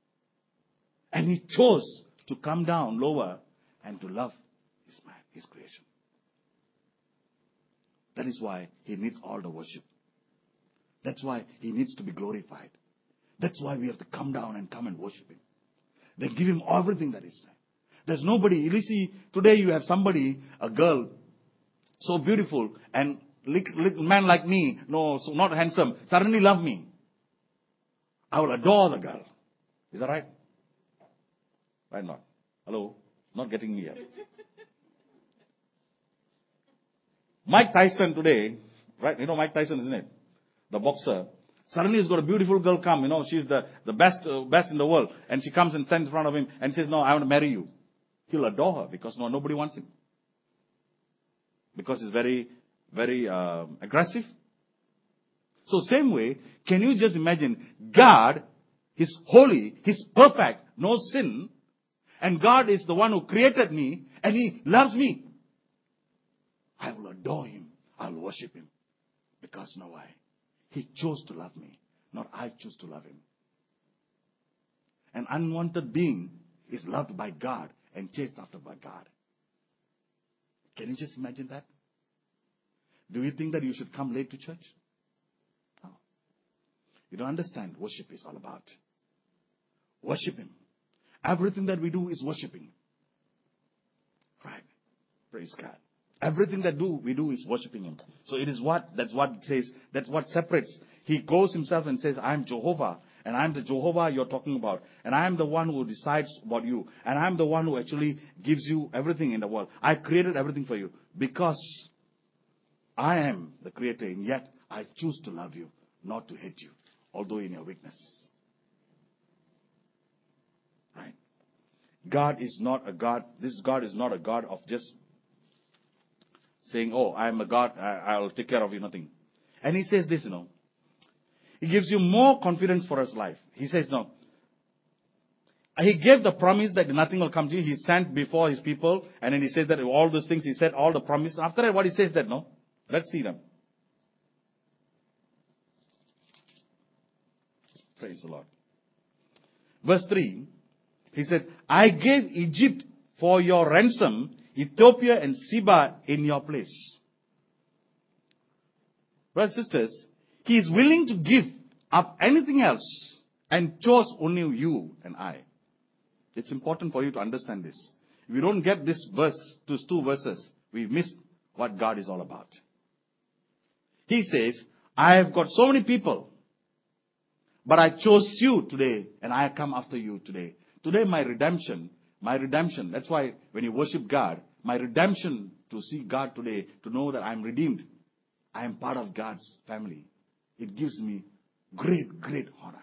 And he chose to come down lower and to love his man, his creation. That is why he needs all the worship. That's why He needs to be glorified. That's why we have to come down and come and worship Him. Then give Him everything that is there. There's nobody. You see, today you have somebody, a girl, so beautiful, and little man like me, no, so not handsome, suddenly love me. I will adore the girl. Is that right? Right not? Hello? Not getting me here. Mike Tyson today, right? You know Mike Tyson, isn't it? The boxer. Suddenly he's got a beautiful girl come, she's the best in the world. And she comes and stands in front of him and says, no, I want to marry you. He'll adore her because nobody wants him. Because he's very, very aggressive. So same way, can you just imagine God is holy, He's perfect, no sin. And God is the one who created me and He loves me. I will adore Him. I will worship Him. Because know why? He chose to love me, not I choose to love Him. An unwanted being is loved by God and chased after by God. Can you just imagine that? Do you think that you should come late to church? No. You don't understand. Worship is all about. Worship Him. Everything that we do is worshiping. Right. Praise God. Everything that we do is worshiping Him. So that's what it says, that's what separates. He goes Himself and says, I am Jehovah. And I am the Jehovah you're talking about. And I am the one who decides about you. And I am the one who actually gives you everything in the world. I created everything for you. Because I am the Creator. And yet I choose to love you, not to hate you. Although in your weakness. Right? God is not a God. This God is not a God of just saying, oh, I am a God. I'll take care of you. Nothing. And He says this, He gives you more confidence for His life. He says, no. He gave the promise that nothing will come to you. He sent before His people. And then He says that all those things, He said all the promises. After that, what He says that, no? Let's see them. Praise the Lord. Verse 3. He said, I gave Egypt for your ransom, Ethiopia and Seba in your place. Brothers and sisters, He is willing to give up anything else and chose only you and I. It's important for you to understand this. If you don't get this verse, these two verses, we miss what God is all about. He says, I have got so many people, but I chose you today and I come after you today. Today my redemption, that's why when you worship God, my redemption to see God today, to know that I'm redeemed, I am part of God's family. It gives me great, great honor.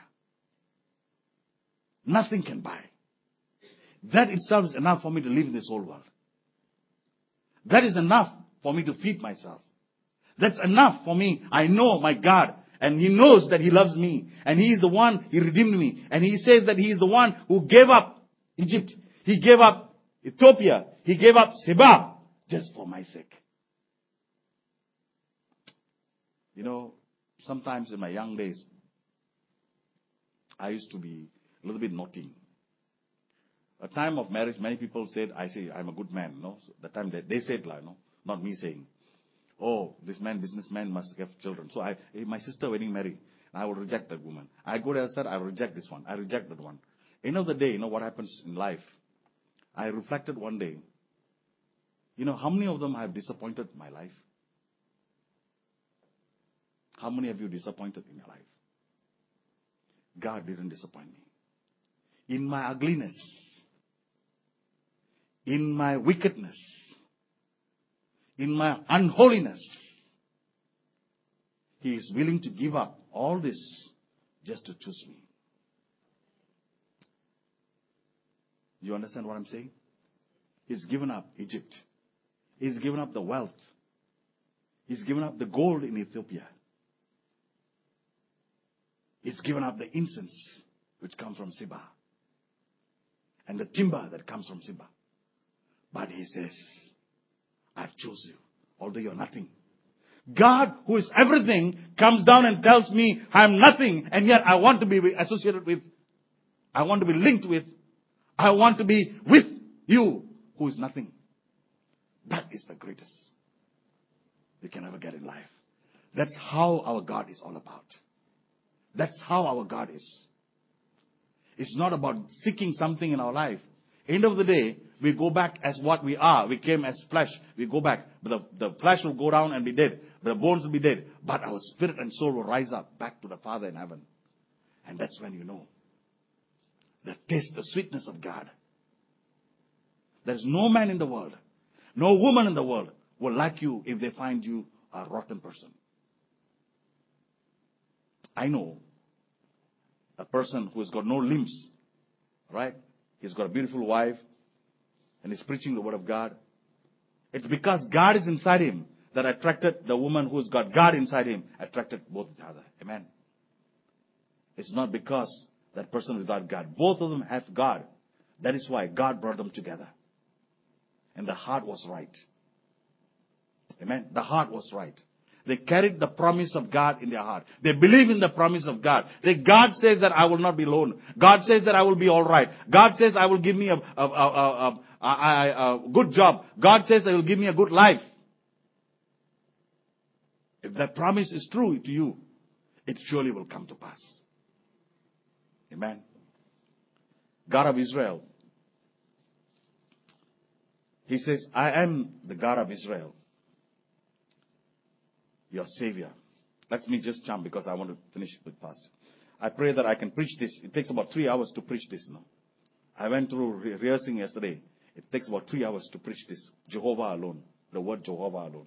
Nothing can buy. That itself is enough for me to live in this whole world. That is enough for me to feed myself. That's enough for me. I know my God. And He knows that He loves me. And He is the one, He redeemed me. And He says that He is the one who gave up Egypt. He gave up Ethiopia. He gave up Seba just for my sake. Sometimes in my young days, I used to be a little bit naughty. A time of marriage, many people said, I'm a good man. So the time they said, not me saying, oh, businessman must have children. So my sister getting married, I will reject that woman. I go there, sir, I will reject this one. I reject that one. End of the day, what happens in life? I reflected one day. How many of them have disappointed my life? How many have you disappointed in your life? God didn't disappoint me. In my ugliness, in my wickedness, in my unholiness, He is willing to give up all this just to choose me. Do you understand what I'm saying? He's given up Egypt. He's given up the wealth. He's given up the gold in Ethiopia. He's given up the incense which comes from Seba. And the timber that comes from Seba. But He says, I've chosen you, although you're nothing. God, who is everything, comes down and tells me I'm nothing, and yet I want to be associated with, I want to be linked with, I want to be with you, who is nothing. That is the greatest you can ever get in life. That's how our God is all about. That's how our God is. It's not about seeking something in our life. End of the day, we go back as what we are. We came as flesh. We go back. But the flesh will go down and be dead. The bones will be dead. But our spirit and soul will rise up back to the Father in heaven. And that's when you know the taste, the sweetness of God. There's no man in the world, no woman in the world will like you if they find you a rotten person. I know a person who's got no limbs, right? He's got a beautiful wife and he's preaching the word of God. It's because God is inside him that attracted the woman who's got God inside him, attracted both each other. Amen. It's not because that person without God. Both of them have God. That is why God brought them together. And the heart was right. Amen. The heart was right. They carried the promise of God in their heart. They believe in the promise of God. God says that I will not be alone. God says that I will be all right. God says I will give me a good job. God says I will give me a good life. If that promise is true to you, it surely will come to pass. Amen. God of Israel. He says, I am the God of Israel, your Savior. Let me just jump because I want to finish it fast. I pray that I can preach this. It takes about 3 hours to preach this now. I went through rehearsing yesterday. It takes about 3 hours to preach this. Jehovah alone. The word Jehovah alone.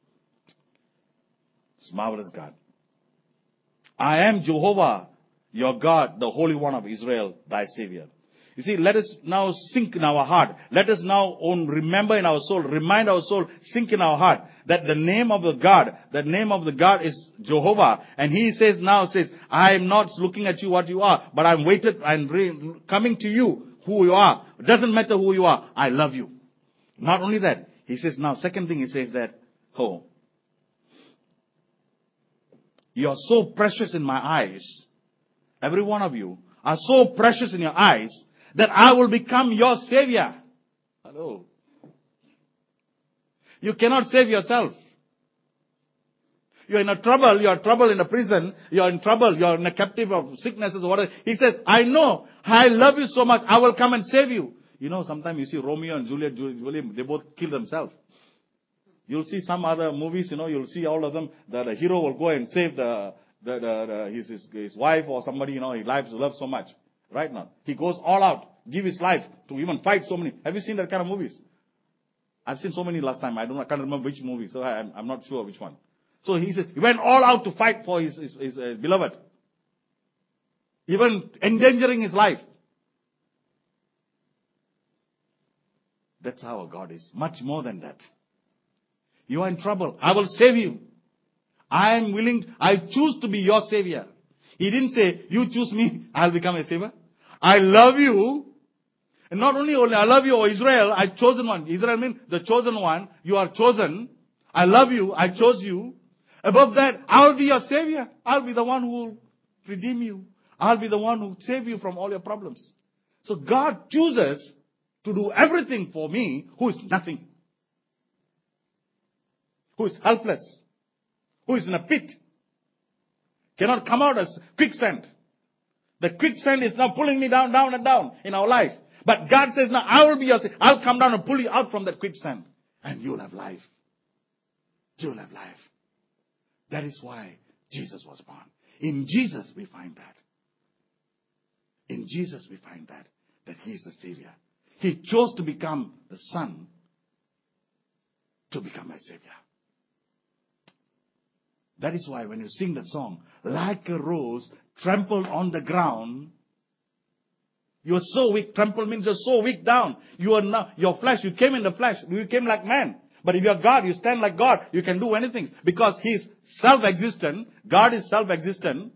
It's marvelous God. I am Jehovah, your God, the Holy One of Israel, thy Savior. You see, let us now sink in our heart. Let us now remember in our soul, remind our soul, sink in our heart that the name of the God is Jehovah. And he says, I am not looking at you what you are, but I'm coming to you who you are. It doesn't matter who you are. I love you. Not only that, he says now, second thing he says that, you are so precious in my eyes. Every one of you are so precious in your eyes that I will become your Savior. Hello. You cannot save yourself. You're in a trouble, you're in trouble in a prison, you're in trouble, you're in a captive of sicknesses or whatever. He says, I know, I love you so much, I will come and save you. You know, sometimes you see Romeo and Juliet, they both kill themselves. You'll see some other movies, you'll see all of them, that the hero will go and save his wife or somebody, he loves so much. Right now. He goes all out, give his life to even fight so many. Have you seen that kind of movies? I've seen so many last time. I can't remember which movie, so I'm not sure which one. So he said, he went all out to fight for his beloved. Even endangering his life. That's how our God is. Much more than that. You are in trouble. I will save you. I choose to be your Savior. He didn't say, you choose me, I'll become a Savior. I love you. And not only I love you, O Israel, I chosen one. Israel means the chosen one. You are chosen. I love you. I chose you. Above that, I'll be your Savior. I'll be the one who will redeem you. I'll be the one who will save you from all your problems. So God chooses to do everything for me who is nothing. Who is helpless. Who is in a pit. Cannot come out as quicksand. The quicksand is now pulling me down, down and down in our life. But God says, now I will be your Savior. I'll come down and pull you out from that quicksand. And you'll have life. You'll have life. That is why Jesus was born. In Jesus we find that. In Jesus we find that He is the Savior. He chose to become the Son to become my Savior. That is why when you sing that song, like a rose trampled on the ground, you are so weak. Trample means you're so weak down. You are now, your flesh, you came in the flesh. You came like man. But if you're God, you stand like God. You can do anything. Because He is self-existent. God is self-existent.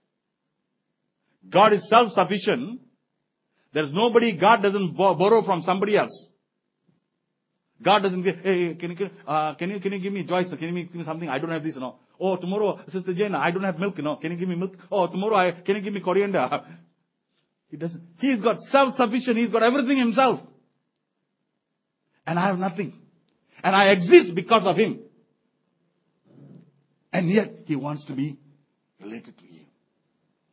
God is self-sufficient. There's nobody, God doesn't borrow from somebody else. God doesn't give, hey, can you give me Joyce? Can you give me something? I don't have this, Oh, tomorrow, Sister Jane, I don't have milk, Can you give me milk? Oh, tomorrow, can you give me coriander? He doesn't. He's got self-sufficient. He's got everything Himself. And I have nothing. And I exist because of Him. And yet, He wants to be related to you.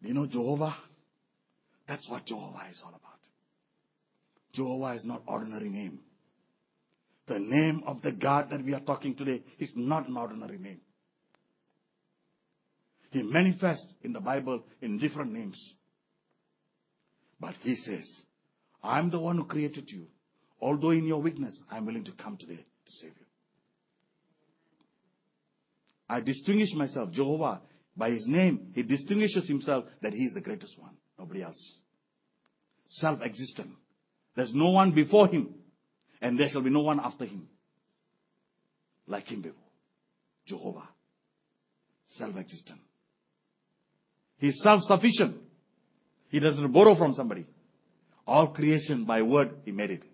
You know Jehovah? That's what Jehovah is all about. Jehovah is not ordinary name. The name of the God that we are talking today is not an ordinary name. He manifests in the Bible in different names. But he says, I'm the one who created you. Although in your weakness, I'm willing to come today to save you. I distinguish myself, Jehovah, by his name. He distinguishes himself that he is the greatest one. Nobody else. Self-existent. There's no one before him. And there shall be no one after him. Like him before. Jehovah. Self-existent. He's self-sufficient. He doesn't borrow from somebody. All creation by word, he made it.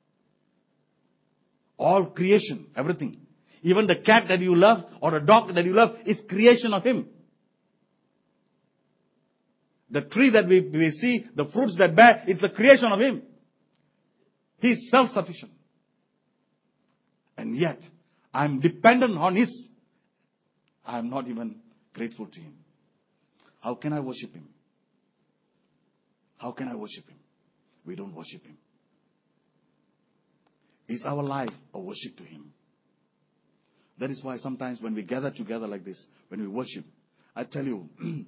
All creation, everything. Even the cat that you love or the dog that you love is creation of him. The tree that we see, the fruits that bear, it's a creation of him. He's self-sufficient. And yet, I'm dependent on his. I'm not even grateful to him. How can I worship him? How can I worship him? We don't worship him. Is our life a worship to him? That is why sometimes when we gather together like this, when we worship, I tell you,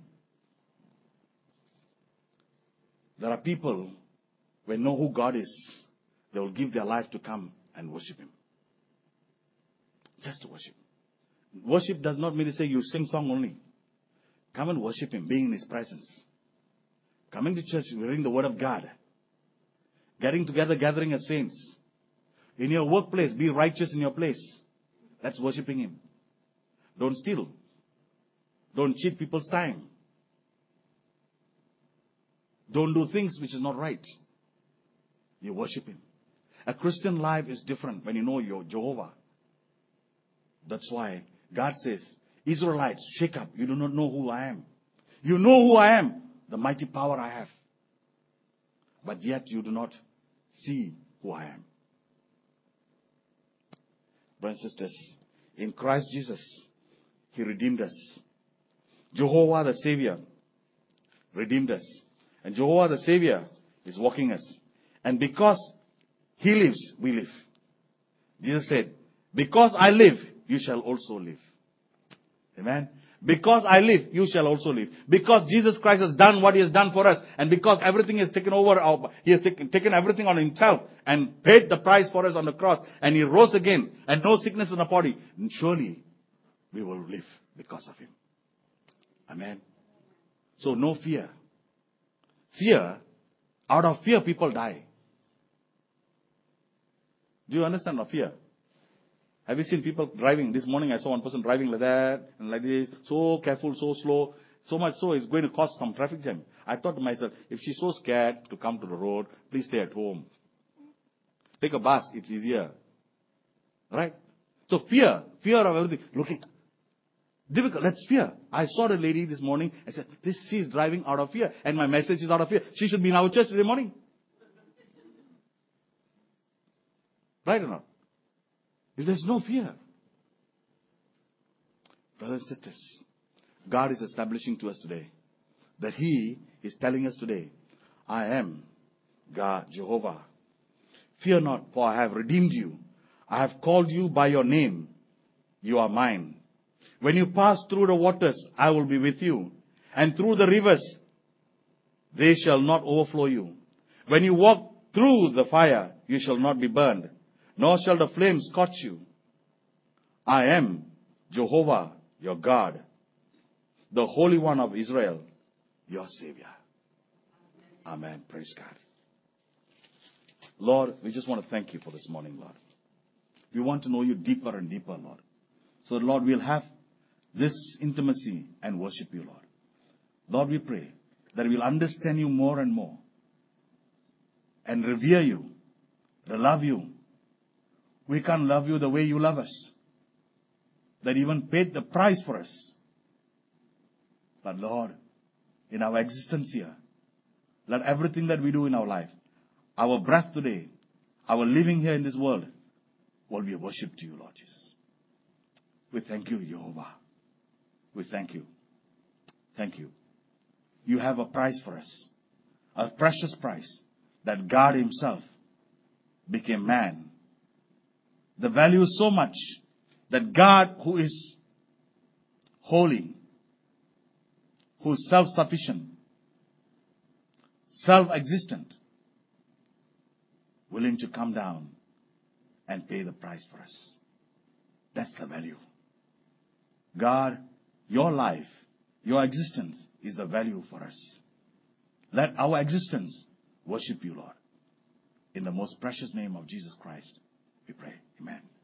there are people, when they know who God is, they will give their life to come and worship him. Just to worship. Worship does not mean to say you sing song only. Come and worship him, being in his presence. Coming to church, reading the word of God. Getting together, gathering as saints. In your workplace, be righteous in your place. That's worshiping him. Don't steal. Don't cheat people's time. Don't do things which is not right. You worship him. A Christian life is different when you know your Jehovah. That's why God says, Israelites, shake up. You do not know who I am. You know who I am. The mighty power I have. But yet you do not see who I am. Brothers and sisters, in Christ Jesus, he redeemed us. Jehovah the Savior redeemed us. And Jehovah the Savior is walking us. And because he lives, we live. Jesus said, because I live, you shall also live. Amen. Because I live, you shall also live. Because Jesus Christ has done what he has done for us. And because everything is taken over, he has taken everything on himself and paid the price for us on the cross. And he rose again. And no sickness in the body. And surely we will live because of him. Amen. So no fear. Fear, out of fear people die. Do you understand of fear? Have you seen people driving? This morning I saw one person driving like that and like this. So careful, so slow. So much so it's going to cause some traffic jam. I thought to myself, if she's so scared to come to the road, please stay at home. Take a bus, it's easier. Right? So fear of everything. Looking. Difficult, that's fear. I saw the lady this morning. I said, she's driving out of fear. And my message is out of fear. She should be in our church today morning. Right or not? If there's no fear. Brothers and sisters, God is establishing to us today that he is telling us today, I am God, Jehovah. Fear not, for I have redeemed you. I have called you by your name. You are mine. When you pass through the waters, I will be with you. And through the rivers, they shall not overflow you. When you walk through the fire, you shall not be burned, nor shall the flames scorch you. I am Jehovah, your God, the Holy One of Israel, your Savior. Amen. Praise God. Lord, we just want to thank you for this morning, Lord. We want to know you deeper and deeper, Lord. So, Lord, we'll have this intimacy and worship you, Lord. Lord, we pray that we'll understand you more and more and revere you, to love you. We can't love you the way you love us. That even paid the price for us. But Lord, in our existence here, let everything that we do in our life, our breath today, our living here in this world, will be a worship to you, Lord Jesus. We thank you, Jehovah. We thank you. Thank you. you have a price for us. A precious price that God himself became man. The value is so much that God, who is holy, who is self-sufficient, self-existent, willing to come down and pay the price for us. That's the value. God, your life, your existence is the value for us. Let our existence worship you, Lord. In the most precious name of Jesus Christ, we pray. Amen.